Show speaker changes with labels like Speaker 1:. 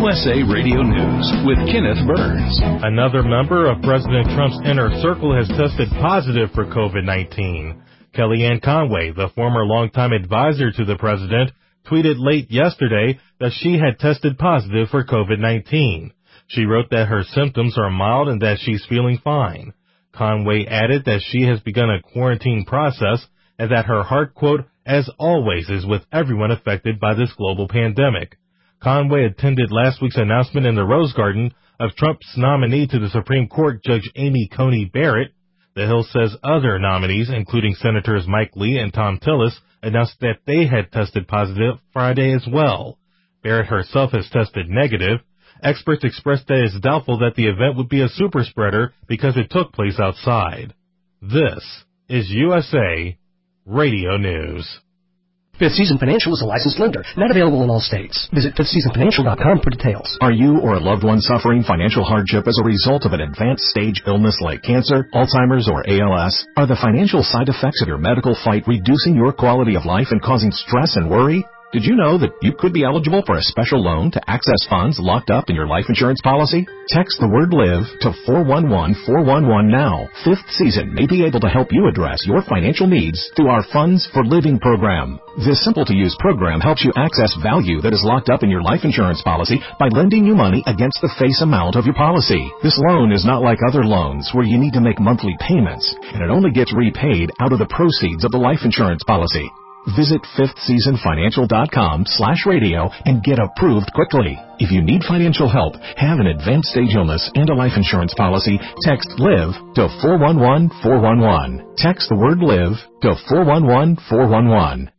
Speaker 1: USA Radio News with Kenneth Burns.
Speaker 2: Another member of President Trump's inner circle has tested positive for COVID-19. Kellyanne Conway, the former longtime advisor to the president, tweeted late yesterday that she had tested positive for COVID-19. She wrote that her symptoms are mild and that she's feeling fine. Conway added that she has begun a quarantine process and that her heart, quote, as always, is with everyone affected by this global pandemic. Conway attended last week's announcement in the Rose Garden of Trump's nominee to the Supreme Court, Judge Amy Coney Barrett. The Hill says other nominees, including Senators Mike Lee and Thom Tillis, announced that they had tested positive Friday as well. Barrett herself has tested negative. Experts expressed that it's doubtful that the event would be a super spreader because it took place outside. This is USA Radio News.
Speaker 3: Fifth Season Financial is a licensed lender, not available in all states. Visit fifthseasonfinancial.com for details.
Speaker 4: Are you or a loved one suffering financial hardship as a result of an advanced stage illness like cancer, Alzheimer's, or ALS? Are the financial side effects of your medical fight reducing your quality of life and causing stress and worry? Did you know that you could be eligible for a special loan to access funds locked up in your life insurance policy? Text the word LIVE to 411-411 now. Fifth Season may be able to help you address your financial needs through our Funds for Living program. This simple-to-use program helps you access value that is locked up in your life insurance policy by lending you money against the face amount of your policy. This loan is not like other loans where you need to make monthly payments, and it only gets repaid out of the proceeds of the life insurance policy. Visit fifthseasonfinancial.com/radio and get approved quickly. If you need financial help, have an advanced stage illness and a life insurance policy, text LIVE to 411-411. Text the word LIVE to 411-411.